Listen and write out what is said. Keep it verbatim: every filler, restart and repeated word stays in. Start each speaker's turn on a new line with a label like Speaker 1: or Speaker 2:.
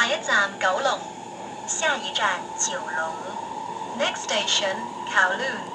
Speaker 1: 下一站九龍，下一站九龍。Next station, Kowloon.